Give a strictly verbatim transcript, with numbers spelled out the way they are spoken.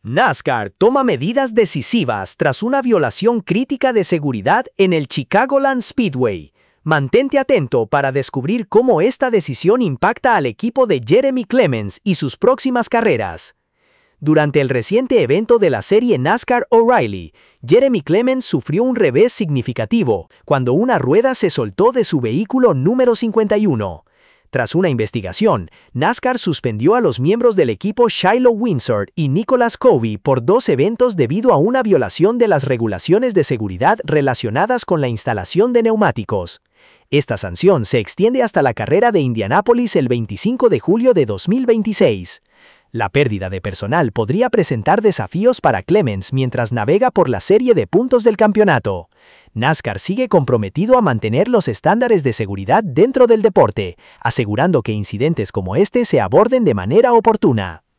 NASCAR toma medidas decisivas tras una violación crítica de seguridad en el Chicagoland Speedway. Mantente atento para descubrir cómo esta decisión impacta al equipo de Jeremy Clements y sus próximas carreras. Durante el reciente evento de la serie NASCAR O'Reilly, Jeremy Clements sufrió un revés significativo cuando una rueda se soltó de su vehículo número cincuenta y uno. Tras una investigación, NASCAR suspendió a los miembros del equipo Shiloh Windsor y Nicholas Covey por dos eventos debido a una violación de las regulaciones de seguridad relacionadas con la instalación de neumáticos. Esta sanción se extiende hasta la carrera de Indianápolis el veinticinco de julio de dos mil veintiséis. La pérdida de personal podría presentar desafíos para Clements mientras navega por la serie de puntos del campeonato. NASCAR sigue comprometido a mantener los estándares de seguridad dentro del deporte, asegurando que incidentes como este se aborden de manera oportuna.